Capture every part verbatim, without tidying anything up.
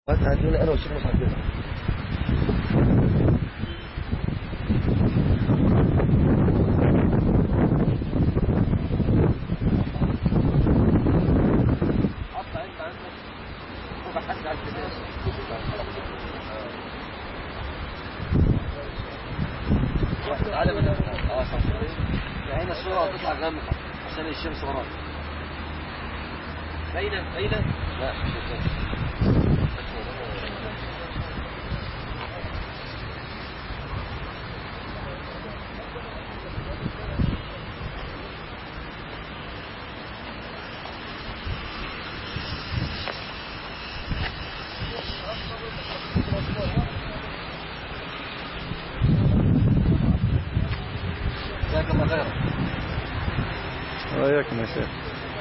هتقولي انا والشيخ مصعب كده. اطلع انت عندك وبحث على الكتاب. تعالى من اه صح. هنا الصورة هتطلع غامقة عشان الشمس وراك. باينة باينة؟ لا مش باينة. جزاك الله خير. وياكم يا شيخ.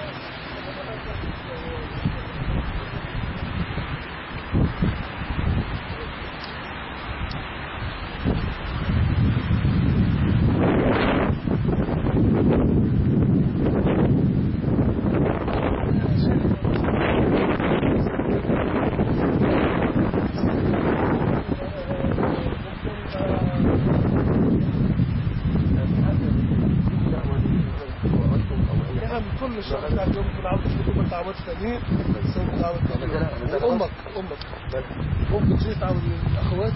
كل الشغل بتاع اليوم في العود تكون تعود ثاني سوي تعود امك امك ممكن تجي تعود الاخوات.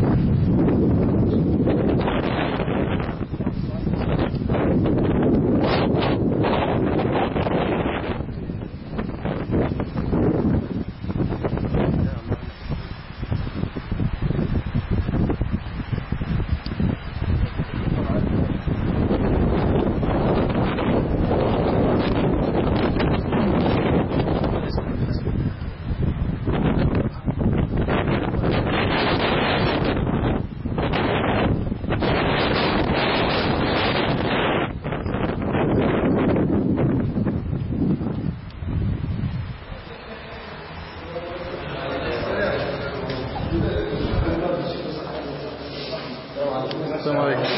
السلام عليكم.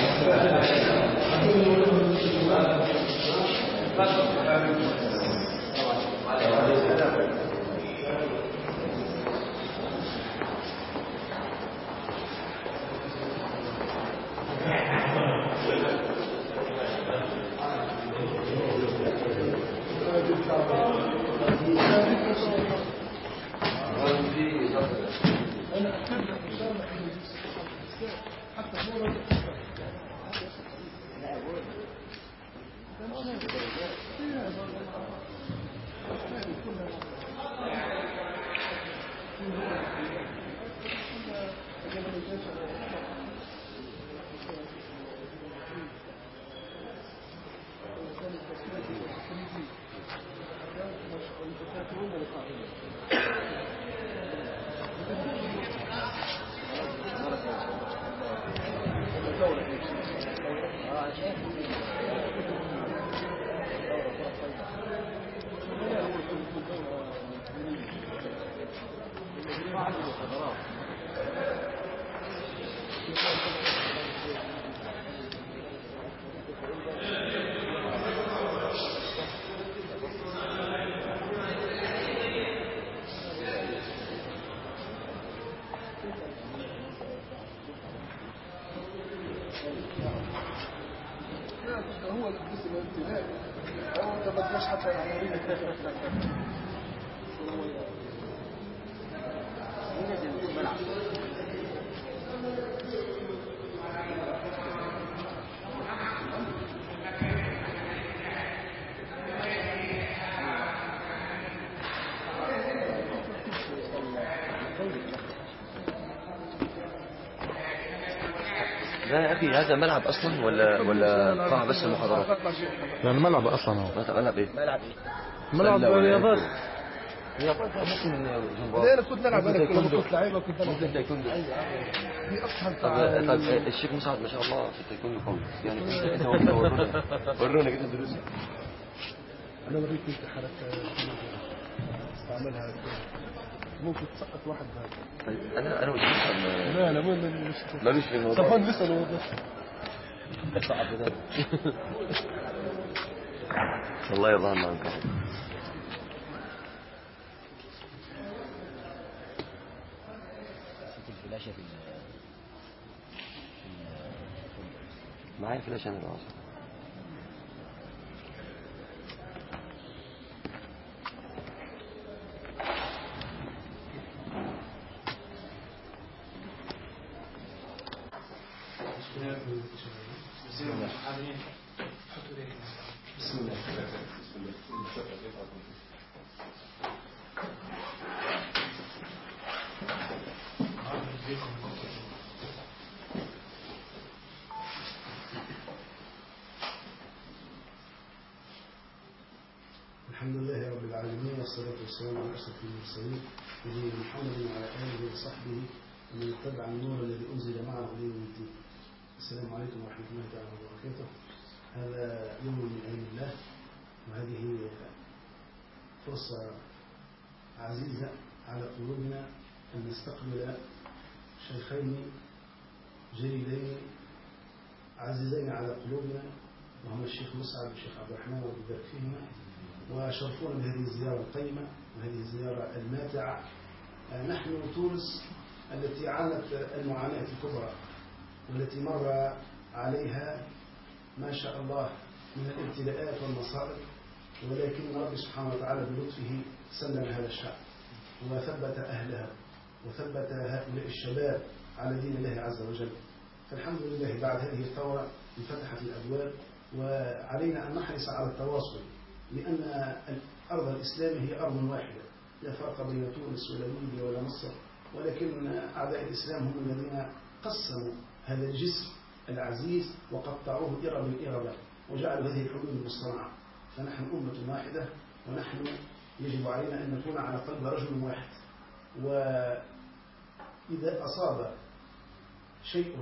هو الجزء الابتدائي هو انت ما تجيش حتى يعني لا يا اخي هذا ملعب اصلا ولا ولا قاعة بس المحاضرات؟ لا الملعب اصلا هو. ملعب ايه؟ ملعب ايه؟ ملعب رياضات. رياضات ممكن جنب. انا كنت نلعب انا كنت لعيبه كنت ممكن العب تايكوندو. في اصلا طب طب الشيخ مسعد ما شاء الله في التايكوندو قوي يعني. انت انت ورونا ورونا كده دروس. انا اوريك انت حركه استعملها ممكن تسقط واحد هذا. طيب انا انا والشيخ لا لا مو مش مالوش في الموضوع. طبعا نسأله بس صعب ده. الله يرضى عنك. الفلاشة في معايا الفلاش أنا بقى. بسم الله. بسم الله. الحمد لله رب العالمين والصلاة والسلام على أشرف المرسلين نبينا محمد وعلى آله وصحبه ومن اتبع النور الذي أنزل معه إلى يوم الدين. السلام عليكم ورحمة الله تعالى وبركاته. هذا يوم من أيام الله، وهذه فرصة عزيزة على قلوبنا أن نستقبل شيخين جليلين عزيزين على قلوبنا، وهما الشيخ مسعد والشيخ عبد الرحمن ربي يبارك فيهما، وشرفونا بهذه الزيارة القيمة وهذه الزيارة الماتعة. نحن تونس التي عانت المعاناة الكبرى والتي مر عليها ما شاء الله من الابتلاءات والمصائب، ولكن رب سبحانه وتعالى بلطفه سلم هذا الشعب وثبت أهلها وثبت هؤلاء الشباب على دين الله عز وجل. فالحمد لله بعد هذه الثورة انفتحت الأبواب، وعلينا أن نحرص على التواصل، لأن أرض الإسلام هي أرض واحدة، لا فرق بين تونس ولا ليبيا ولا مصر، ولكن أعداء الإسلام هم الذين قسموا هذا الجسر العزيز وقطعوه إربا إربا وجعلوا هذه الحدود المصطنعة. فنحن أمة واحدة، ونحن يجب علينا أن نكون على قلب رجل واحد. وإذا أصاب شيء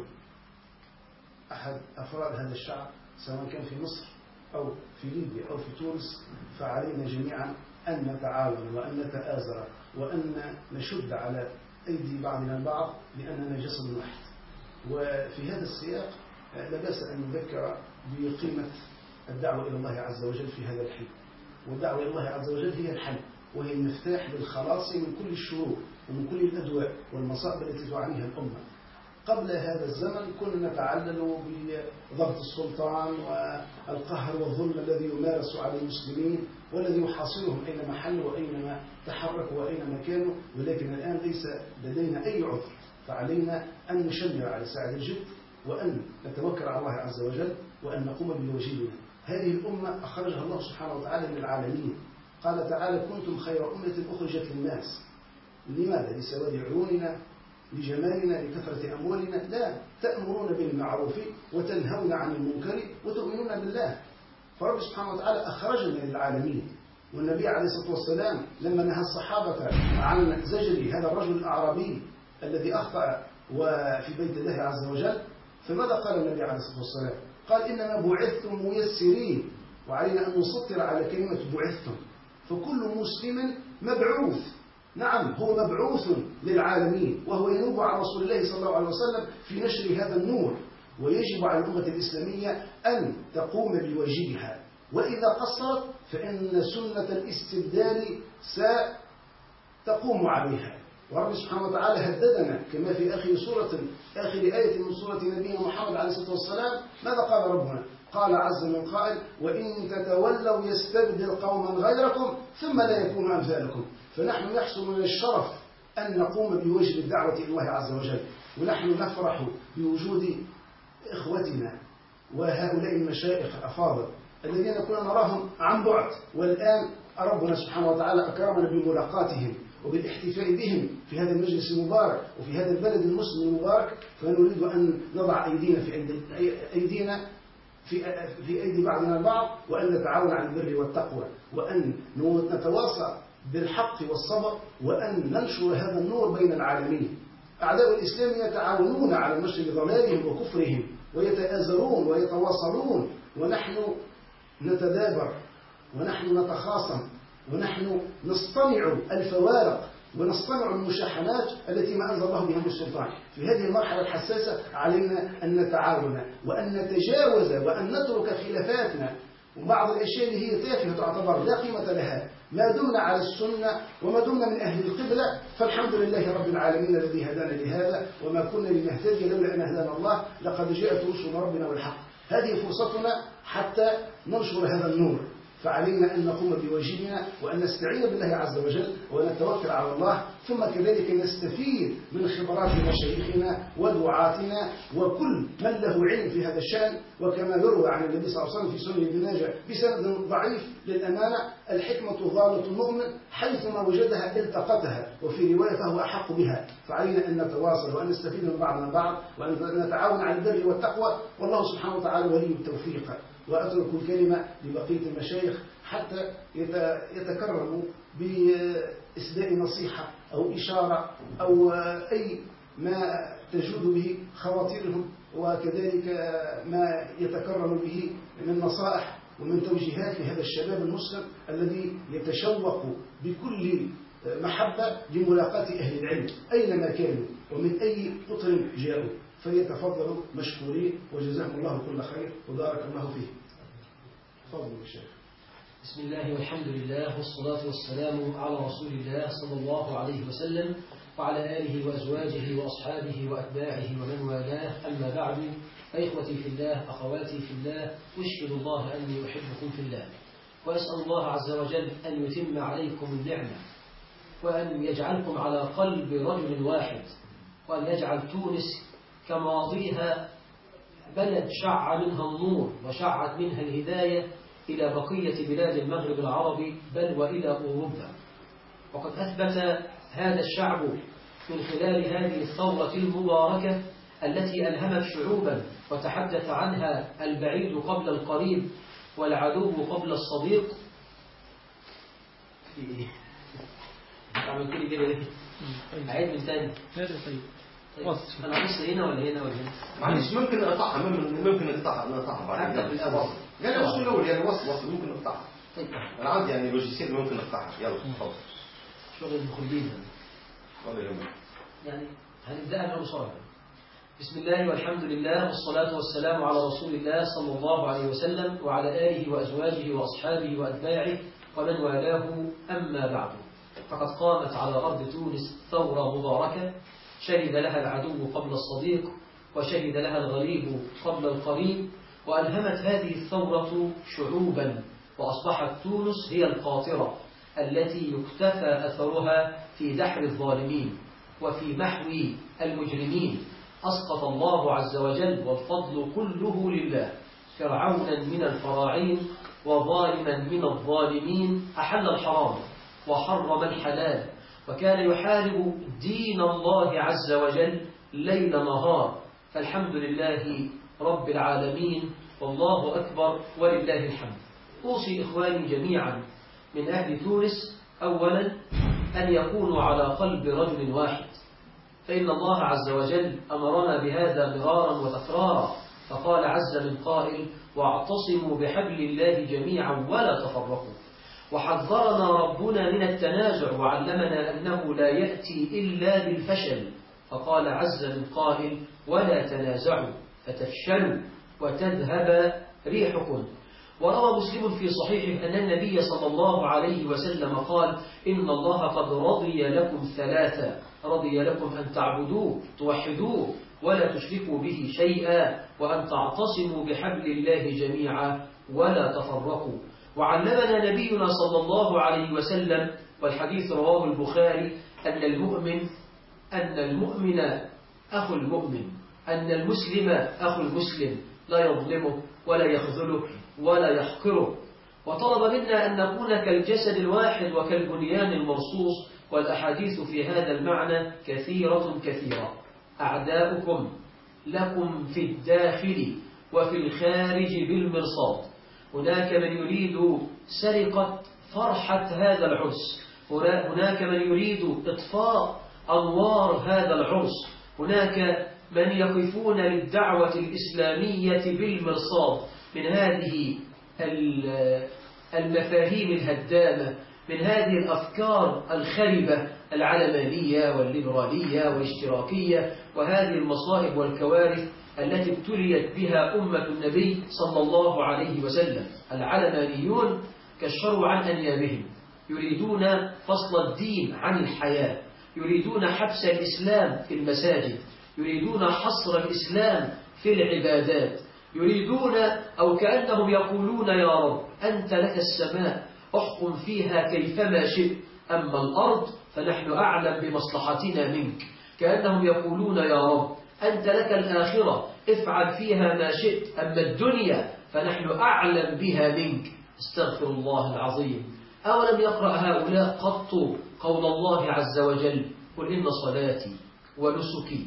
أحد أفراد هذا الشعب سواء كان في مصر أو في ليبيا أو في تونس، فعلينا جميعا أن نتعاون وأن نتآزر وأن نشد على أيدي بعضنا البعض، لأننا جسد واحد. وفي هذا السياق لا بأس أن نذكر بقيمة الدعوة إلى الله عز وجل في هذا الحين. والدعوة إلى الله عز وجل هي الحل، وهي المفتاح للخلاص من كل الشرور ومن كل الأدواء والمصائب التي تعانيها الأمة. قبل هذا الزمن كنا نتعلل بضغط السلطان والقهر والظلم الذي يمارس على المسلمين والذي يحاصرهم أينما حلوا وأينما تحركوا وأينما كانوا، ولكن الآن ليس لدينا أي عذر، فعلينا أن نشمر على ساعد الجد وأن نتوكل على الله عز وجل وأن نقوم بواجبنا. هذه الأمة أخرجها الله سبحانه وتعالى من العالمين. قال تعالى: كنتم خير أمة أخرجت للناس. لماذا؟ لسواد عيوننا، لجمالنا، لكثرة أموالنا؟ لا، تأمرون بالمعروف وتنهون عن المنكر وتؤمنون بالله. فرب سبحانه وتعالى أخرجنا للعالمين. والنبي عليه الصلاة والسلام لما نهى الصحابة عن زجر هذا الرجل الأعرابي الذي أخطأ وفي بيت الله عز وجل، فماذا قال النبي عليه الصلاة والسلام؟ قال: إنما بعثتم ميسرين، وعلينا أن نسطر على كلمة بعثتم. فكل مسلم مبعوث، نعم هو مبعوث للعالمين، وهو ينوب عن رسول الله صلى الله عليه وسلم في نشر هذا النور. ويجب على الأمة الإسلامية أن تقوم بواجبها، وإذا قصرت فإن سنة الاستبدال ستقوم عليها. ورب سبحانه وتعالى هددنا كما في آخر سورة آخر آية من سورة نبينا محمد عليه الصلاة والسلام. ماذا قال ربنا؟ قال عز من قائل: وإن تتولوا يستبدل قوما غيركم ثم لا يكونوا أمثالكم. فنحن يحصل من الشرف أن نقوم بواجب الدعوة إلى الله عز وجل، ونحن نفرح بوجود إخوتنا وهؤلاء المشايخ الأفاضل الذين كنا نراهم عن بعد، والآن ربنا سبحانه وتعالى أكرمنا بملاقاتهم وبالاحتفاء بهم في هذا المجلس المبارك وفي هذا البلد المسلم المبارك. فنريد أن نضع أيدينا في أيدينا في في أيدي بعضنا البعض، وأن نتعاون على البر والتقوى، وأن نتواصى بالحق والصبر، وأن ننشر هذا النور بين العالمين. أعداء الإسلام يتعاونون على نشر ضلالهم وكفرهم، ويتآزرون ويتواصلون، ونحن نتدابر ونحن نتخاصم ونحن نصطنع الفوارق ونصطنع المشاحنات التي ما أنزل الله بها من السلطان. في هذه المرحلة الحساسة علينا أن نتعاون وأن نتجاوز وأن نترك خلافاتنا وبعض الأشياء اللي هي تافهة تعتبر لا قيمة لها، ما دمنا على السنة وما دمنا من أهل القبلة فالحمد لله رب العالمين الذي هدانا لهذا، وما كنا لنهتدي لولا أن هدانا الله، لقد جاءت رسل ربنا والحق. هذه فرصتنا حتى ننشر هذا النور، فعلينا أن نقوم بواجبنا وأن نستعين بالله عز وجل ونتوكل على الله، ثم كذلك نستفيد من خبرات مشايخنا ودعاتنا وكل من له علم في هذا الشأن. وكما يروى عن النبي صلى الله عليه وسلم في سنن ابن ماجه بسند ضعيف للأمانة: الحكمة ضالة المؤمن حيثما وجدها التقطها، وفي رواية فهو أحق بها. فعلينا أن نتواصل وأن نستفيد من بعضنا البعض وأن نتعاون على البر والتقوى، والله سبحانه وتعالى ولي التوفيق. وأترك الكلمة لبقية المشايخ حتى يتكرموا بإسداء نصيحة أو إشارة أو أي ما تجود به خواطرهم، وكذلك ما يتكرم به من نصائح ومن توجيهات لهذا الشباب المسلم الذي يتشوق بكل محبة لملاقاة أهل العلم أينما كانوا ومن أي قطر جاءوا، فليتفضلوا مشكورين وجزاهم الله كل خير وبارك الله فيه. تفضلوا الشيخ. بسم الله والحمد لله والصلاة والسلام على رسول الله صلى الله عليه وسلم وعلى آله وأزواجه وأصحابه وأتباعه ومن والاه، أما بعد، فإخوتي في الله، أخواتي في الله، أشهد الله أني أحبكم في الله، وأسأل الله عز وجل أن يتم عليكم النعمة وأن يجعلكم على قلب رجل واحد، وأن يجعل تونس كماضيها بلد شع منها النور وشعت منها الهداية إلى بقية بلاد المغرب العربي بل وإلى أوروبا. وقد أثبت هذا الشعب من خلال هذه الثورة المباركة التي ألهمت شعوبا وتحدث عنها البعيد قبل القريب والعدو قبل الصديق. عملت لي كده ليه؟ عيد من تاني. طيب. أنا أقص هنا ولا هنا ولا هنا؟ معلش ممكن نقطعها، ممكن نقطعها نقطعها بعد كده. في الأول. لا لا وصل الأول يعني وصل وصل ممكن نقطعها. طيب. أنا عندي يعني لوجيسيل ممكن نقطعها. يلا تفضل. شغل المخرجين. والله يهمك. يعني هنبدأها من مصارعة. بسم الله والحمد لله والصلاة والسلام على رسول الله صلى الله عليه وسلم وعلى آله وأزواجه وأصحابه وأتباعه ومن والاه، أما بعد. فقد قامت على أرض تونس ثورة مباركة شهد لها العدو قبل الصديق وشهد لها الغريب قبل القريب، وألهمت هذه الثورة شعوبا، وأصبحت تونس هي القاطرة التي يكتفى أثرها في دحر الظالمين وفي محو المجرمين. أسقط الله عز وجل والفضل كله لله فرعونا من الفراعين وظالما من الظالمين، أحل الحرام وحرم الحلال، وكان يحارب دين الله عز وجل ليل نهار. فالحمد لله رب العالمين والله أكبر ولله الحمد. أوصي إخواني جميعا من أهل تونس أولا أن يكونوا على قلب رجل واحد، فإن الله عز وجل أمرنا بهذا مرارا وتكرارا، فقال عز من قائل: واعتصموا بحبل الله جميعا ولا تفرقوا. وحذرنا ربنا من التنازع وعلمنا أنه لا يأتي إلا بالفشل، فقال عز من قائل: ولا تنازعوا فتفشلوا وتذهب ريحكم. وروى مسلم في صحيحه أن النبي صلى الله عليه وسلم قال: إن الله قد رضي لكم ثلاثة، رضي لكم أن تعبدوه توحدوه ولا تشركوا به شيئا، وأن تعتصموا بحبل الله جميعا ولا تفرقوا. وعلمنا نبينا صلى الله عليه وسلم، والحديث رواه البخاري، أن المؤمن أن المؤمن أخو المؤمن، أن المسلم أخو المسلم، لا يظلمه ولا يخذله ولا يحقره. وطلب منا أن نكون كالجسد الواحد وكالبنيان المرصوص، والأحاديث في هذا المعنى كثيرة كثيرة. أعداؤكم لكم في الداخل وفي الخارج بالمرصاد. هناك من يريد سرقة فرحة هذا العرس، هناك من يريد إطفاء أنوار هذا العرس، هناك من يقفون للدعوة الإسلامية بالمرصاد من هذه المفاهيم الهدامة، من هذه الأفكار الخربة العلمانية والليبرالية والاشتراكية، وهذه المصائب والكوارث التي ابتليت بها أمة النبي صلى الله عليه وسلم. العلمانيون كشروا عن أنيابهم، يريدون فصل الدين عن الحياة، يريدون حبس الإسلام في المساجد، يريدون حصر الإسلام في العبادات، يريدون أو كأنهم يقولون يا رب أنت لك السماء احكم فيها كيفما شئت، أما الأرض فنحن أعلم بمصلحتنا منك. كأنهم يقولون يا رب أنت لك الآخرة افعل فيها ما شئت، أما الدنيا فنحن أعلم بها منك. استغفر الله العظيم. أولم يقرأ هؤلاء قط قول الله عز وجل قل إن صلاتي ونسكي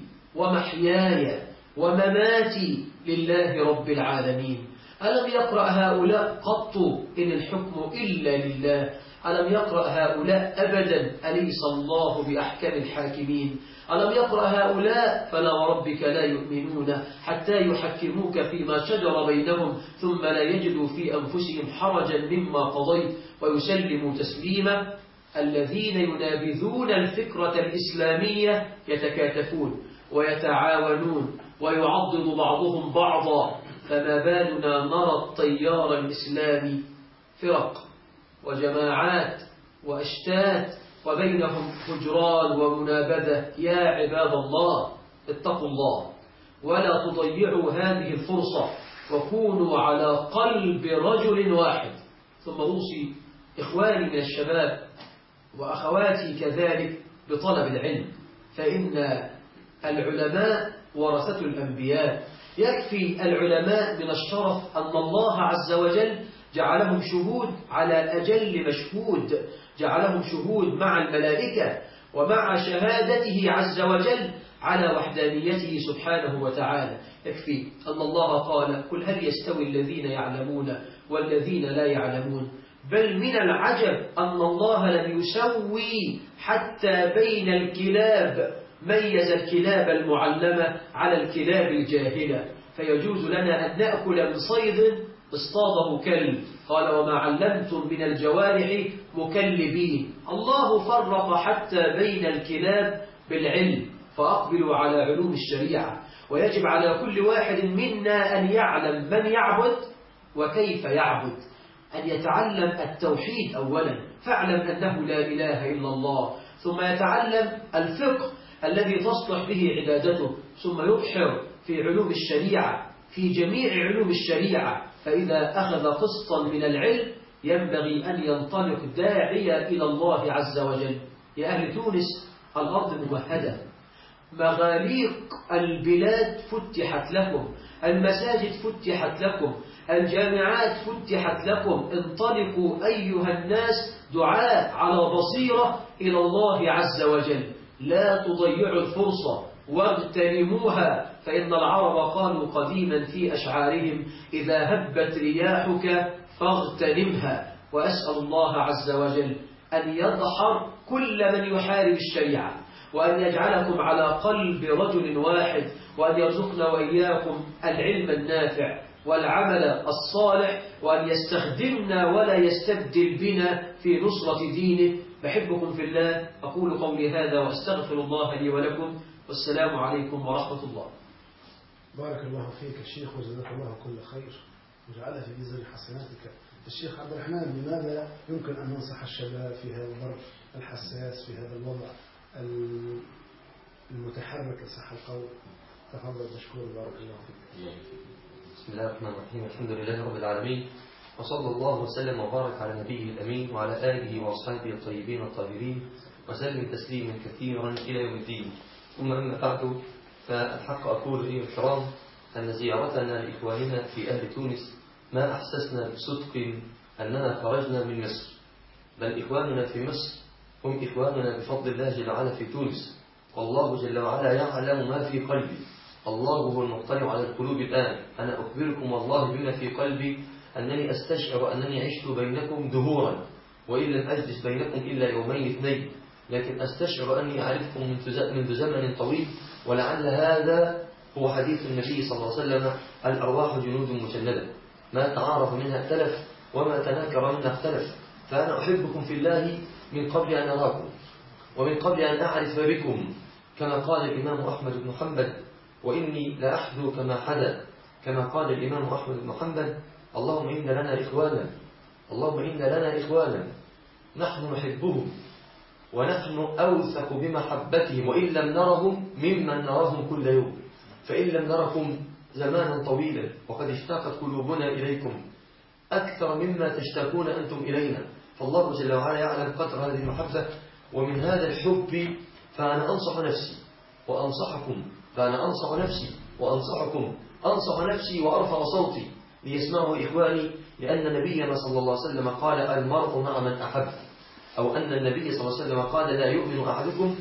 ومحياي ومماتي لله رب العالمين؟ ألم يقرأ هؤلاء قط إن الحكم إلا لله؟ ألم يقرأ هؤلاء أبدا أليس الله بأحكم الحاكمين؟ ألم يقرأ هؤلاء فلا وربك لا يؤمنون حتى يحكموك فيما شجر بينهم ثم لا يجدوا في أنفسهم حرجا مما قضيت ويسلموا تسليما؟ الذين ينابذون الفكرة الإسلامية يتكاتفون ويتعاونون ويعضد بعضهم بعضا، فما بالنا نرى التيار الإسلامي فرق وجماعات وأشتات وبينهم هجران ومنابذة. يا عباد الله اتقوا الله ولا تضيعوا هذه الفرصة وكونوا على قلب رجل واحد. ثم أوصي إخواني من الشباب وأخواتي كذلك بطلب العلم، فإن العلماء ورثة الأنبياء. يكفي العلماء من الشرف أن الله عز وجل جعلهم شهود على أجل مشهود، جعلهم شهود مع الملائكة ومع شهادته عز وجل على وحدانيته سبحانه وتعالى. يكفي أن الله قال قل هل يستوي الذين يعلمون والذين لا يعلمون؟ بل من العجب أن الله لم يسوي حتى بين الكلاب، ميز الكلاب المعلمة على الكلاب الجاهلة، فيجوز لنا أن نأكل من صيد اصطاده كلب. قال وما علمتم من الجوارح مكلبين. الله فرق حتى بين الكلاب بالعلم، فأقبلوا على علوم الشريعة. ويجب على كل واحد منا أن يعلم من يعبد وكيف يعبد، أن يتعلم التوحيد أولا، فاعلم أنه لا إله إلا الله، ثم يتعلم الفقه الذي تصلح به عبادته، ثم يبحر في علوم الشريعة في جميع علوم الشريعة. فإذا أخذ قسطا من العلم ينبغي أن ينطلق داعيا إلى الله عز وجل. يا أهل تونس الأرض ممهدة، مغاليق البلاد فتحت لكم، المساجد فتحت لكم، الجامعات فتحت لكم. انطلقوا أيها الناس دعاء على بصيرة إلى الله عز وجل، لا تضيعوا الفرصة واغتنموها. فإن العرب قالوا قديما في أشعارهم إذا هبت رياحك فاغتنمها. وأسأل الله عز وجل أن يدحر كل من يحارب الشريعة، وأن يجعلكم على قلب رجل واحد، وأن يرزقنا وإياكم العلم النافع والعمل الصالح، وأن يستخدمنا ولا يستبدل بنا في نصرة دينه. بحبكم في الله. أقول قولي هذا وأستغفر الله لي ولكم، والسلام عليكم ورحمة الله. بارك الله فيك الشيخ وجزاك الله كل خير وجعلها في ميزان حسناتك. الشيخ عبد الرحمن، لماذا يمكن أن ننصح الشباب في هذا الظرف الحساس، في هذا الوضع المتحرك صح القول؟ تفضل مشكور بارك الله فيك. بسم الله الرحمن الرحيم. الحمد لله رب العالمين، وصلى الله وسلم وبارك على نبيه الأمين وعلى آله وأصحابه الطيبين الطاهرين وسلم تسليما كثيرا إلى يوم الدين. ثم أما بعد، فالحق أقول أيها الكرام أن زيارتنا لإخواننا في أهل تونس ما أحسسنا بصدق أننا خرجنا من مصر، بل إخواننا في مصر هم إخواننا بفضل الله جل وعلا في تونس. والله جل وعلا يعلم ما في قلبي، الله هو المطلع على القلوب الآن. أنا أخبركم والله بما في قلبي أنني أستشعر أنني عشت بينكم دهورا، وإن لم أجلس بينكم إلا يومين اثنين، لكن أستشعر أني أعرفكم منذ زمن طويل. ولعل هذا هو حديث النبي صلى الله عليه وسلم: الأرواح جنود مجندة، ما تعارف منها اختلف وما تناكر منها اختلف. فأنا أحبكم في الله من قبل أن أراكم ومن قبل أن أعرف بكم، كما قال الإمام أحمد بن حنبل: وإني لأحذو كما حدا. كما قال الإمام أحمد بن حنبل: اللهم إن لنا إخوانا، اللهم إن لنا إخوانا نحن نحبهم ونحن أوثق بمحبتهم، وإن لم نرهم ممن نراهم كل يوم، فإن لم نركم زمانا طويلا وقد اشتاقت قلوبنا إليكم أكثر مما تشتاقون أنتم إلينا، فالله جل وعلا يعلم قدر هذه المحبة. ومن هذا الحب فأنا أنصح نفسي وأنصحكم، فأنا أنصح نفسي وأنصحكم، أنصح نفسي وأرفع صوتي ليسمعه إخواني، لأن نبينا صلى الله عليه وسلم قال المرء مع من أحب، أو أن النبي صلى الله عليه وسلم قال لا يؤمن أحدكم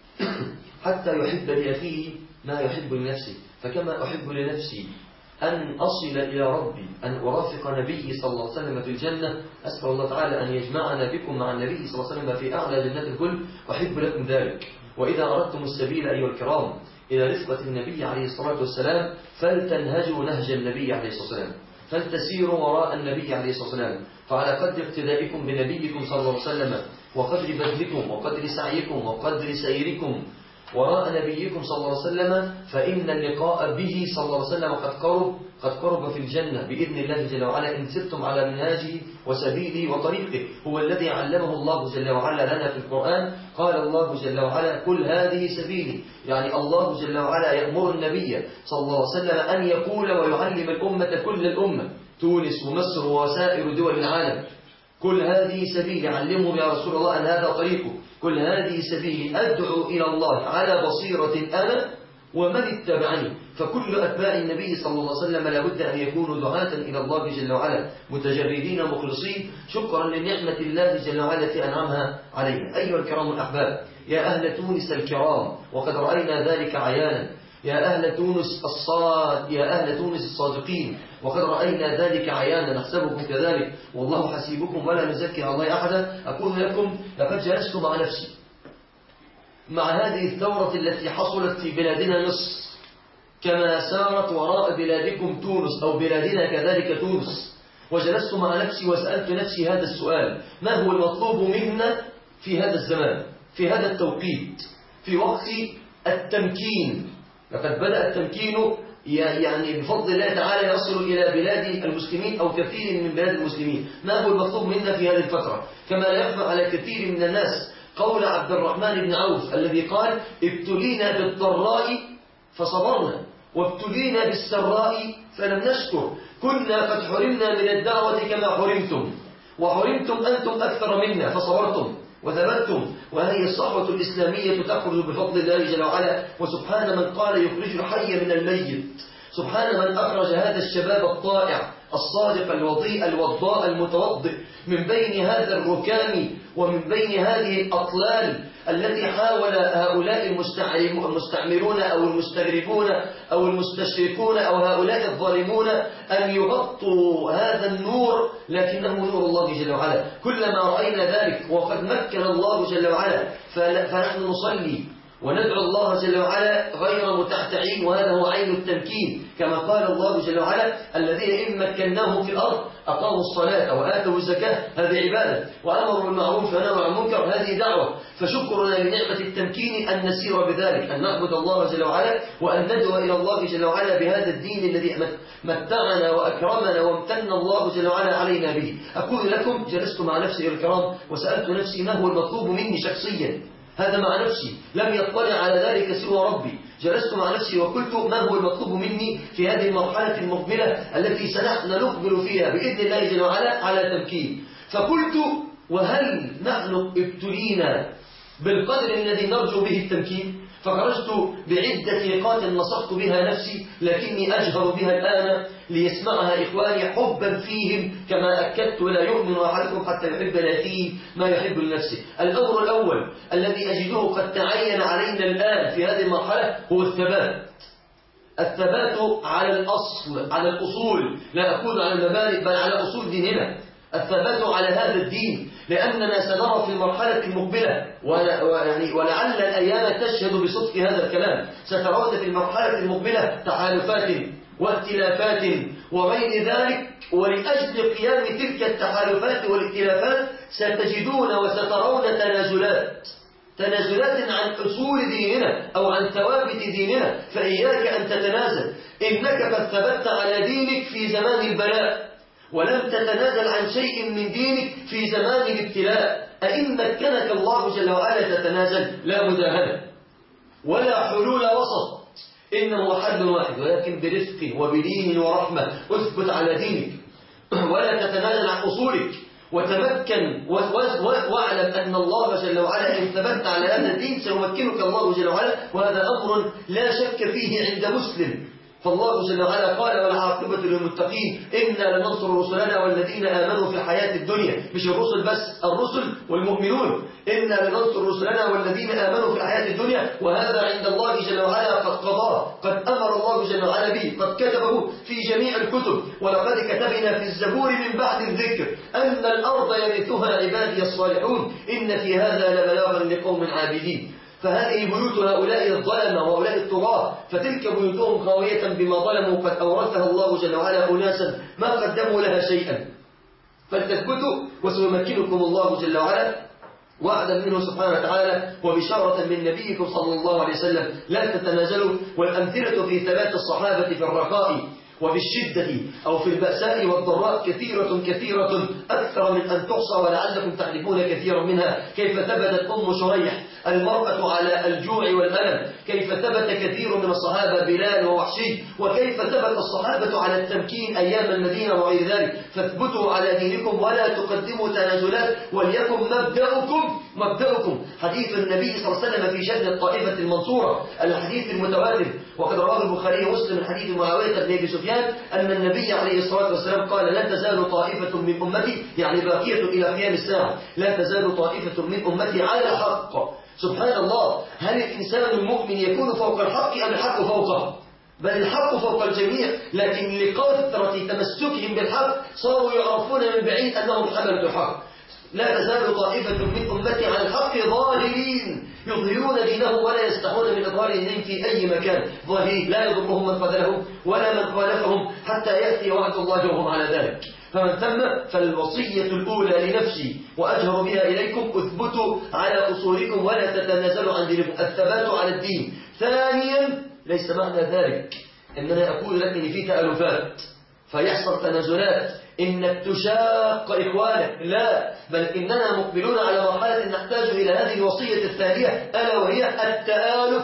حتى يحب لأخيه ما يحب لنفسه. فكما أحب لنفسي أن أصل إلى ربي، أن أرافق نبي صلى الله عليه وسلم في الجنة، أسأل الله تعالى أن يجمعنا بكم مع النبي صلى الله عليه وسلم في أعلى جنات الكل، أحب لكم ذلك. وإذا أردتم السبيل أيها الكرام إلى رفقة النبي عليه الصلاة والسلام فلتنهجوا نهج النبي عليه الصلاة والسلام، فلتسيروا وراء النبي عليه الصلاة والسلام، فعلى قدر اقتدائكم بنبيكم صلى الله عليه وسلم وقدر بذلكم وقدر سعيكم وقدر سيركم وراء نبيكم صلى الله عليه وسلم، فإن اللقاء به صلى الله عليه وسلم قد قرب قد قرب في الجنة بإذن الله جل وعلا، إن سرتم على منهاجه وسبيله وطريقه. هو الذي علمه الله جل وعلا لنا في القرآن، قال الله جل وعلا قل هذه سبيلي، يعني الله جل وعلا يأمر النبي صلى الله عليه وسلم أن يقول ويعلم الأمة كل الأمة، تونس ومصر وسائر دول العالم، كل هذه سبيلي، علمهم يا رسول الله أن هذا طريقه، كل هذه سبيلي أدعو إلى الله على بصيرة أنا ومن اتبعني. فكل أتباع النبي صلى الله عليه وسلم لابد أن يكونوا دعاة إلى الله جل وعلا متجردين مخلصين، شكرا لنعمة الله جل وعلا التي أنعمها علينا. أيها الكرام الأحباب، يا أهل تونس الكرام، وقد رأينا ذلك عيانا، يا أهل تونس الصاد يا أهل تونس الصادقين، وقد رأينا ذلك عيانا، نحسبكم كذلك والله حسيبكم ولا نزكي على الله أحدا. أقول لكم لقد جلست مع نفسي مع هذه الثورة التي حصلت في بلادنا مصر، كما سارت وراء بلادكم تونس أو بلادنا كذلك تونس، وجلست مع نفسي وسألت نفسي هذا السؤال: ما هو المطلوب منا في هذا الزمان، في هذا التوقيت، في وقت التمكين؟ لقد بدأ التمكين يعني بفضل الله تعالى يصل إلى بلاد المسلمين أو كثير من بلاد المسلمين. ما هو المطلوب منا في هذه الفترة؟ كما لا يخفى على كثير من الناس قول عبد الرحمن بن عوف الذي قال: ابتلينا بالضراء فصبرنا وابتلينا بالسراء فلم نشكر، كنا قد حرمنا من الدعوة كما حرمتم، وحرمتم أنتم أكثر منا فصبرتم وثبتم. وهذه الصحوة الإسلامية تخرج بفضل الله جل وعلا. وسبحان من قال يخرج الحي من الميت، سبحان من أخرج هذا الشباب الطائع الصادق الوضيء الوضاء المتوضئ من بين هذا الركام ومن بين هذه الأطلال التي حاول هؤلاء المستعمرون أو المستغربون أو المستشركون أو هؤلاء الظالمون أن يغطوا هذا النور، لكنه نور الله جل وعلا. كلما رأينا ذلك وقد مكن الله جل وعلا فنحن نصلي وندعو الله جل وعلا غير متعتعين، وهذا هو عين التمكين، كما قال الله جل وعلا: الذين إن مكناهم في الأرض أقاموا الصلاة وآتوا الزكاة، هذه عبادة، وأمروا بالمعروف ونهوا عن المنكر، هذه دعوة. فشكرنا لنعمة التمكين أن نسير بذلك، أن نعبد الله جل وعلا وأن ندعو إلى الله جل وعلا بهذا الدين الذي متعنا وأكرمنا وامتن الله جل وعلا علينا به. أقول لكم جلست مع نفسي الكرام وسألت نفسي: ما هو المطلوب مني شخصيا؟ هذا مع نفسي، لم يطلع على ذلك سوى ربي. جلست مع نفسي وقلت: ما هو المطلوب مني في هذه المرحلة المقبلة التي سنقبل فيها بإذن الله جل وعلا على تمكين؟ فقلت: وهل نحن ابتلينا بالقدر الذي نرجو به التمكين؟ فخرجت بعدة نقاط نصحت بها نفسي، لكني أجهر بها الآن ليسمعها إخواني حبا فيهم، كما أكدت: لا يؤمن أحدكم حتى يحب لأخيه ما يحب لنفسه. الأمر الأول الذي أجده قد تعين علينا الآن في هذه المرحلة هو الثبات. الثبات على الأصل، على الأصول، لا أقول على المبادئ بل على أصول ديننا. الثبات على هذا الدين، لأننا سنرى في المرحلة المقبلة ويعني ولعل الأيام تشهد بصدق هذا الكلام، سترون في المرحلة المقبلة تحالفات وائتلافات وغير ذلك، ولأجل قيام تلك التحالفات والائتلافات ستجدون وسترون تنازلات تنازلات عن أصول ديننا أو عن ثوابت ديننا، فإياك أن تتنازل. إنك قد ثبت على دينك في زمان البلاء، ولم تتنازل عن شيء من دينك في زمان الابتلاء. أئن مكنك الله جل وعلا تتنازل، لا مداهنة ولا حلول وسط، إنه حل واحد، ولكن برفق وبدين ورحمة. اثبت على دينك ولا تتنازل عن أصولك، وتمكن واعلم أن الله جل وعلا إن ثبت على هذا الدين سيمكنك الله جل وعلا، وهذا أمر لا شك فيه عند مسلم. فالله جل وعلا قال والعاقبة للمتقين إنا لننصر رسلنا والذين آمنوا في الحياة الدنيا، مش الرسل بس، الرسل والمؤمنون. إنا لننصر رسلنا والذين آمنوا في الحياة الدنيا، وهذا عند الله جل وعلا قد قضاه، قد أمر الله جل وعلا به، قد كتبه في جميع الكتب. ولقد كتبنا في الزبور من بعد الذكر أن الأرض يرثها عبادي الصالحون إن في هذا لبلاغا لقوم عابدين. فهذه بيوت هؤلاء الظلمة وهؤلاء الطغاة، فتلك بيوتهم خاوية بما ظلموا، قد أورثها الله جل وعلا أناسا ما قدموا لها شيئا. فلتثبتوا وسيمكنكم الله جل وعلا وعدا منه سبحانه وتعالى وبشارة من نبيكم صلى الله عليه وسلم. لا تتنازلوا. والأمثلة في ثبات الصحابة في الرخاء وفي الشدة أو في البأساء والضراء كثيرة كثيرة أكثر من أن تحصى، ولعلكم تعرفون كثيرا منها. كيف ثبتت أم شريح المرأة على الجوع والألم، كيف ثبت كثير من الصحابة بلال ووحشي، وكيف ثبت الصحابة على التمكين أيام المدينة وغير ذلك. فاثبتوا على دينكم ولا تقدموا تنازلات، وليكن مبدأكم مبدأكم حديث النبي صلى الله عليه وسلم في شأن الطائفة المنصورة، الحديث المتواتر، وقد رواه البخاري ومسلم من حديث معاوية بن أبي سفيان أن النبي عليه الصلاة والسلام قال لا تزال طائفة من أمتي، يعني باقية إلى قيام الساعة، لا تزال طائفة من أمتي على حق. سبحان الله، هل الإنسان المؤمن يكون فوق الحق أم الحق فوقه؟ بل الحق فوق الجميع، لكن لكثرة تمسكهم بالحق صاروا يعرفون من بعيد أنهم حملة الحق. لا تزال طائفة من أمتي على الحق ظاهرين يظهرون دينهم ولا يستحون من إظهار دينهم في أي مكان، ظاهرين لا يضرهم من خذلهم ولا من خالفهم حتى يأتي وعد الله وهم على ذلك. فمن ثم فالوصية الأولى لنفسي وأجهر بها إليكم اثبتوا على أصولكم ولا تتنازلوا عن دينكم، الثبات على الدين. ثانيا ليس معنى ذلك أننا أقول لك إن في تألفات فيحصل تنازلات إنك تشاق إخوانك، لا، بل إننا مقبلون على مرحلة نحتاج إلى هذه الوصية الثانية، ألا وهي التآلف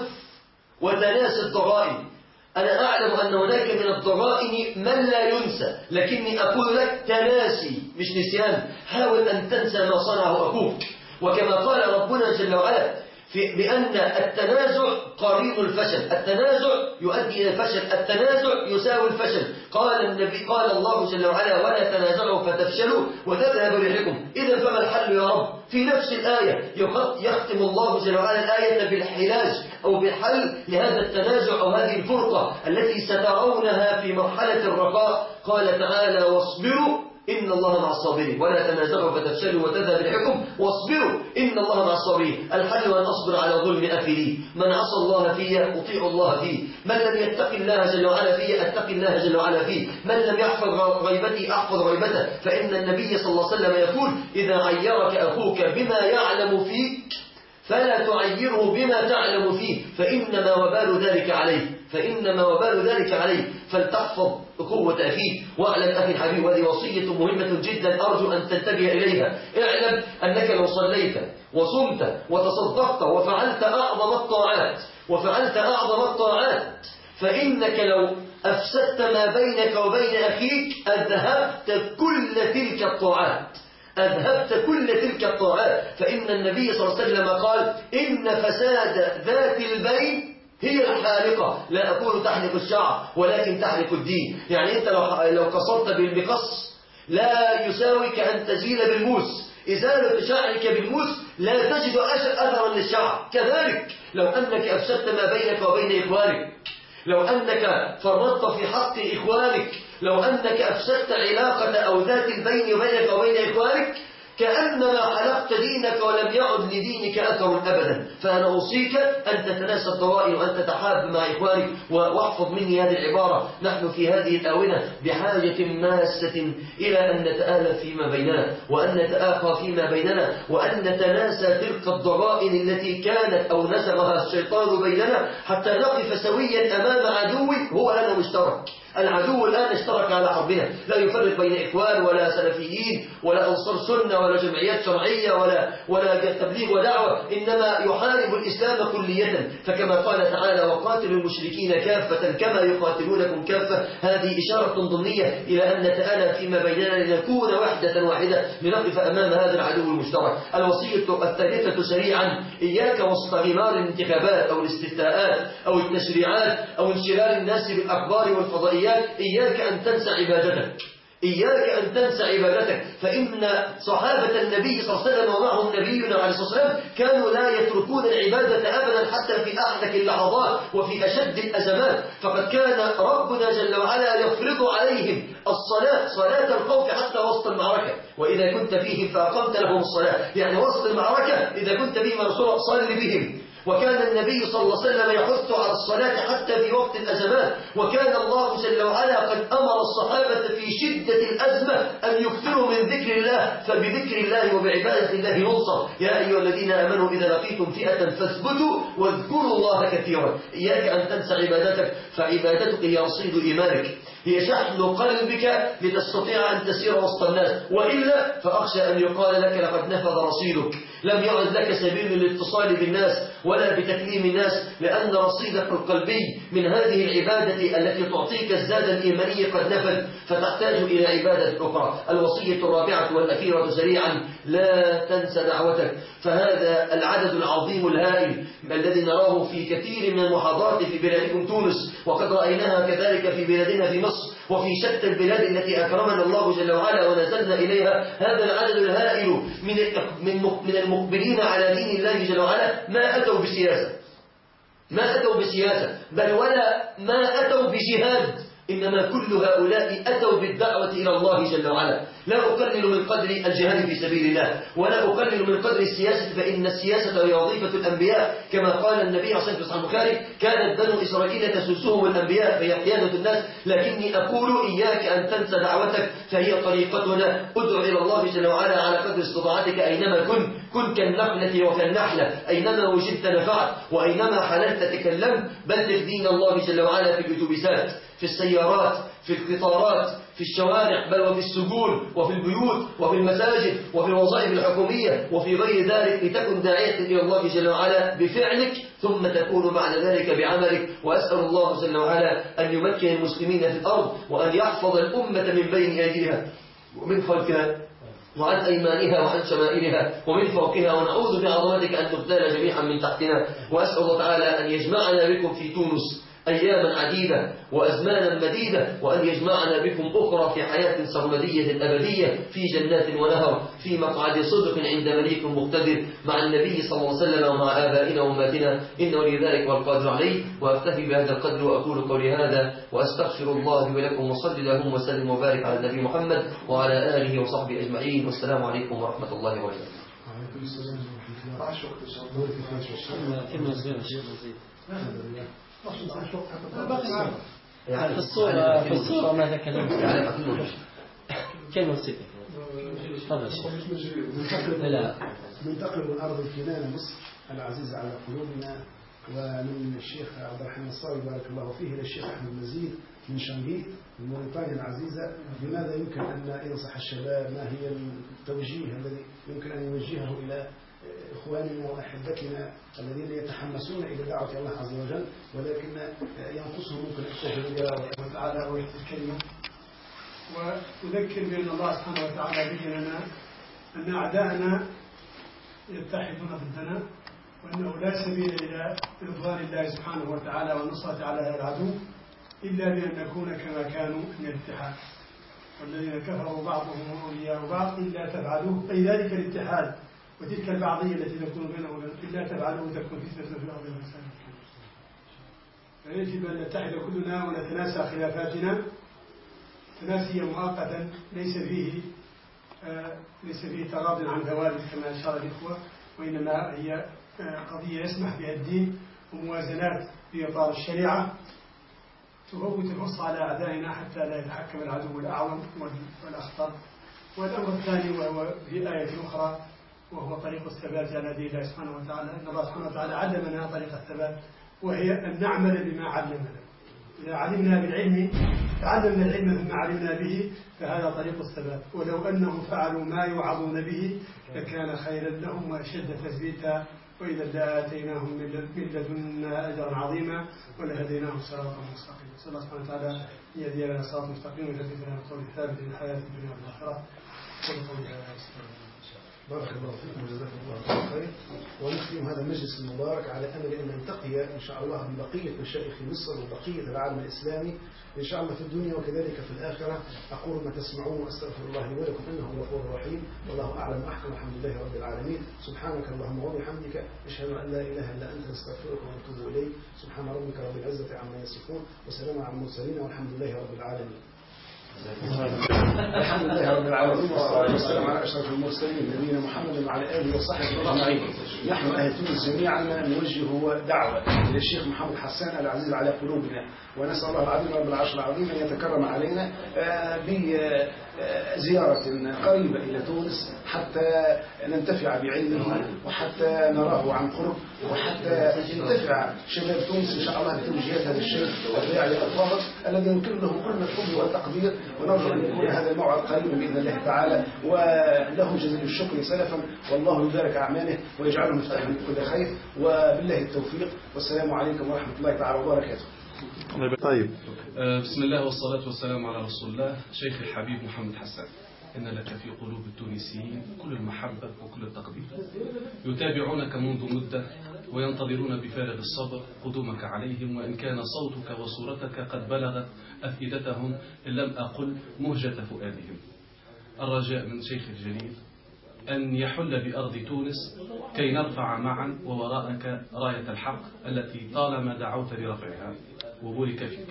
وتناسي الضغائن. أنا أعلم أن هناك من الضغائن من لا ينسى، لكني أقول لك تناسي مش نسيان. حاول أن تنسى ما صنعه أخوك، وكما قال ربنا جل وعلا في بأن التنازع قرين الفشل، التنازع يؤدي إلى الفشل، التنازع يساوي الفشل. قال النبي قال الله جل وعلا ولا تنازعوا فتفشلوا وتذهب ريحكم. إذا فما الحل يا رب؟ في نفس الآية يختم الله جل وعلا الآية بالحلاج أو بالحل لهذا التنازع أو هذه الفرقة التي سترونها في مرحلة الرخاء. قال تعالى واصبروا إن الله مع الصابرين ولا تنازعوا فتفشلوا وتذهب ريحكم واصبروا إن الله مع الصابرين. الحل أن أصبر على ظلم أخي لي، من عصى الله في أطيع الله فيه، من لم يتق الله جل وعلا فيه أتقي الله جل وعلا فيه، من لم يحفظ غيبتي أحفظ غيبته. فإن النبي صلى الله عليه وسلم يقول إذا عيرك أخوك بما يعلم فيك فلا تعيره بما تعلم فيه فإنما وبال ذلك عليه فإنما وبال ذلك عليه فلتحفظ أخوة أخيك. واعلم أخي الحبيب، وهذه وصية مهمة جدا أرجو أن تنتبه إليها. اعلم أنك لو صليت وصمت وتصدقت وفعلت أعظم الطاعات وفعلت أعظم الطاعات فإنك لو أفسدت ما بينك وبين أخيك أذهبت كل تلك الطاعات أذهبت كل تلك الطاعات. فإن النبي صلى الله عليه وسلم قال إن فساد ذات البين هي الحالقة، لا أقول تحلق الشعر ولكن تحلق الدين. يعني أنت لو لو قصرت بالمقص لا يساويك أن تزيل بالموس. إزالة شعرك بالموس لا تجد أثرا للشعر. كذلك لو أنك أفسدت ما بينك وبين إخوانك، لو أنك فرطت في حق إخوانك، لو أنك أفسدت علاقة أو ذات البين بينك وبين إخوانك كأنما حلقت دينك ولم يعد لدينك أثر أبدا. فأنا أوصيك أن تتناسى الضرائب وأن تتحاب مع إخوانك. واحفظ مني هذه العبارة، نحن في هذه الآونة بحاجة ماسة إلى أن نتآلف فيما بيننا وأن نتآخى فيما بيننا وأن نتناسى تلك الضرائب التي كانت أو نزغها الشيطان بيننا حتى نقف سويا أمام عدو هو لنا مشترك. العدو الآن اشترك على حربنا، لا يفرق بين إخوان ولا سلفيين ولا أنصار سنة ولا جمعيات شرعية ولا ولا تبليغ ودعوة، إنما يحارب الإسلام كلية. فكما قال تعالى وقاتلوا المشركين كافة كما يقاتلونكم كافة، هذه إشارة ضمنية إلى أن نتآلى فيما بيننا لنكون وحدة واحدة لنقف أمام هذا العدو المشترك. الوصية الثالثة سريعا: إياك وسط غمار الانتخابات أو الاستفتاءات أو التشريعات أو انشغال الناس بالأخبار والفضائيات، إياك أن تنسى عبادتك، إياك أن تنسى عبادتك. فإن صحابة النبي صلى الله عليه وسلم ومعهم نبينا عليه الصلاة والسلام كانوا لا يتركون العبادة أبدا حتى في أحدث اللحظات وفي أشد الأزمات. فقد كان ربنا جل وعلا يفرض عليهم الصلاة، صلاة الخوف حتى وسط المعركة، وإذا كنت فيهم فأقمت لهم الصلاة، يعني وسط المعركة إذا كنت فيهم رسول صل بهم. وكان النبي صلى الله عليه وسلم يحث على الصلاة حتى في وقت الأزمات، وكان الله جل وعلا قد أمر الصحابة في شدة الأزمة أن يكثروا من ذكر الله، فبذكر الله وبعبادة الله ننصر. يا أيها الذين آمنوا إذا لقيتم فئة فاثبتوا واذكروا الله كثيرا. إياك أن تنسى عبادتك، فعبادتك هي رصيد إيمانك، هي شحن قلبك لتستطيع أن تسير وسط الناس، وإلا فأخشى أن يقال لك لقد نفذ رصيدك، لم يعد لك سبيل للاتصال بالناس ولا بتكليم الناس، لأن رصيدك القلبي من هذه العبادة التي تعطيك الزاد الإيماني قد نفذ، فتحتاج إلى عبادة أخرى. الوصية الرابعة والأخيرة سريعا: لا تنسى دعوتك. فهذا العدد العظيم الهائل الذي نراه في كثير من المحاضرات في بلادكم تونس، وقد رأيناها كذلك في بلادنا في مصر وفي شتى البلاد التي أكرمنا الله جل وعلا ونزلنا إليها، هذا العدد الهائل من من المقبلين على دين الله جل وعلا ما أتوا بسياسة، ما أتوا بسياسة بل ولا ما أتوا بجهاد، إنما كل هؤلاء أتوا بالدعوة إلى الله جل وعلا. لا أقلل من قدر الجهاد في سبيل الله ولا أقلل من قدر السياسة، فإن السياسة هي وظيفة الأنبياء، كما قال النبي عليه الصلاة والسلام البخاري: كانت بنو إسرائيل تسوسهم الأنبياء فهي قيادة الناس. لكني أقول إياك أن تنسى دعوتك، فهي طريقتنا. ادع إلى الله جل وعلا على قدر استطاعتك أينما كنت، كن كالنحلة وكالنحلة، أينما وجدت نفعت وأينما حللت تكلمت. بلغ دين الله جل وعلا في الأتوبيسات، في السيارات، في القطارات، في الشوارع، بل وفي السجون وفي البيوت وفي المساجد وفي الوظائف الحكومية وفي غير ذلك، لتكن داعية إلى الله جل وعلا بفعلك ثم تكون بعد ذلك بعملك. وأسأل الله جل وعلا أن يمكن المسلمين في الأرض وأن يحفظ الأمة من بين أيديها ومن خلفها وعن أيمانها وعن شمائلها ومن فوقها، ونعوذ بعظمتك أن نغتال جميعا من تحتنا. وأسأل الله تعالى أن يجمعنا بكم في تونس أياما عديدة وأزمانا مديدة، وأن يجمعنا بكم أخرى في حياة سرمدية أبدية في جنات ونهر في مقعد صدق عند مليك مقتدر مع النبي صلى الله عليه وسلم ومع آبائنا وأمهاتنا، إنه لذلك والقادر عليه. وأكتفي بهذا القدر وأقول قولي هذا وأستغفر الله ولكم، وصلي اللهم وسلم وبارك على النبي محمد وعلى آله وصحبه أجمعين، والسلام عليكم ورحمة الله وبركاته. وعليكم السلام ورحمة الله وبركاته. يعني في الصورة في الصورة ماذا كلمت؟ كلمة ستة. تفضل لا ننتقل من أرض الكنانة مصر العزيزة على قلوبنا، ومن الشيخ عبد الرحمن الصاوي بارك الله فيه إلى الشيخ أحمد مزيد من شانغي من موريتانيا العزيزة. لماذا يمكن أن ينصح الشباب؟ ما هي التوجيه الذي يمكن أن يوجهه إلى إخواننا وأحبتنا الذين يتحمسون إلى دعوة الله عز وجل ولكن ينقصهم ممكن التجربة وتعالى ويحفظ الكلمة؟ وأذكر بأن الله سبحانه وتعالى بين لنا أن أعداءنا يتحدون ضدنا، وأنه لا سبيل إلى إرضاء الله سبحانه وتعالى والنصرة على هذا العدو إلا بأن نكون كما كانوا من الاتحاد. والذين كفروا بعضهم أولياء بعض إلا تفعلوه، أي ذلك الاتحاد وتلك البعضية التي تكون بينهم إلا تفعلوه تكون فتنة في الأرض والفساد. فيجب أن نتحد كلنا ونتناسى خلافاتنا تناسيا مؤقتا ليس فيه آه ليس فيه تغاض عن ثوابت كما أشار الإخوة، وإنما هي آه قضية يسمح بها الدين وموازنات في إطار الشريعة تفوت الفرصة على أعدائنا حتى لا يتحكم العدو الأعظم والأخطر. والأمر الثاني وهو في آية أخرى وهو طريق الثبات على دين الله سبحانه وتعالى، أن الله سبحانه وتعالى علمنا طريق الثبات وهي أن نعمل بما علمنا. إذا علمنا بالعلم تعلمنا العلم ثم علمنا به فهذا طريق الثبات. ولو أنهم فعلوا ما يوعظون به لكان خيرا لهم وأشد تثبيتا، وإذا لآتيناهم من لدنا أجرا عظيما ولهديناهم صراطا مستقيما. نسأل الله سبحانه وتعالى أن يهدي لنا صراطا مستقيما ويثبتنا على القول الثابت في الحياة الدنيا والآخرة. بارك الله فيكم وجزاكم الله خير. ونختم هذا المجلس المبارك على امل ان نلتقي ان شاء الله ببقيه مشايخ مصر وبقيه العالم الاسلامي ان شاء الله في الدنيا وكذلك في الاخره. اقول ما تسمعون واستغفر الله لي ولكم انه غفور رحيم والله اعلم واحكم. الحمد لله رب العالمين. سبحانك اللهم وبحمدك اشهد ان لا اله الا انت نستغفرك ونتوب اليك. سبحان ربك رب العزه عما يصفون وسلام على المرسلين والحمد لله رب العالمين. الحمد لله رب العالمين والصلاة والسلام على أشرف المرسلين نبينا محمد وعلى آله وصحبه أجمعين. نحن أهل تونس جميعا نوجه دعوة إلى الشيخ محمد حسان العزيز على قلوبنا، ونسأل الله العظيم رب العرش العظيم أن يتكرم علينا بزيارة قريبة إلى تونس حتى ننتفع بعلمه وحتى نراه عن قرب وحتى ينتفع شباب تونس إن شاء الله بتوجيهات هذا الشيخ الداعية الفاضل الذي يمكن له كل الحب والتقدير، ونرجو أن يكون هذا الموعد قريبا بإذن الله تعالى، وله جزيل الشكر سلفا والله يبارك أعماله ويجعله مفتاحا لكل خير، وبالله التوفيق والسلام عليكم ورحمة الله تعالى وبركاته. طيب بسم الله والصلاة والسلام على رسول الله. شيخ الحبيب محمد حسان، إن لك في قلوب التونسيين كل المحبة وكل التقدير، يتابعونك منذ مدة وينتظرون بفارغ الصبر قدومك عليهم، وإن كان صوتك وصورتك قد بلغت أفئدتهم إن لم أقل مهجة فؤادهم. الرجاء من شيخ الجليل أن يحل بأرض تونس كي نرفع معا ووراءك راية الحق التي طالما دعوت لرفعها، وبورك فيك.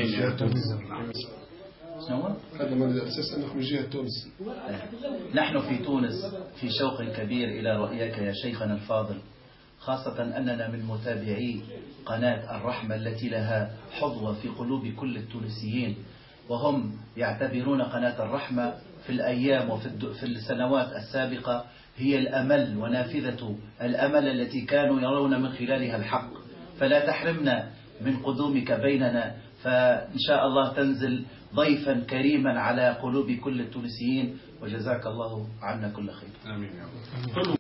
هذا من الأساس أنه من جهة تونس. نحن في تونس في شوق كبير إلى رؤياك يا شيخنا الفاضل، خاصة أننا من متابعي قناة الرحمة التي لها حظوة في قلوب كل التونسيين، وهم يعتبرون قناة الرحمة في الأيام وفي في السنوات السابقة هي الأمل ونافذة الأمل التي كانوا يرون من خلالها الحق، فلا تحرمنا من قدومك بيننا، فإن شاء الله تنزل ضيفا كريما على قلوب كل التونسيين، وجزاك الله عنا كل خير. آمين يا رب.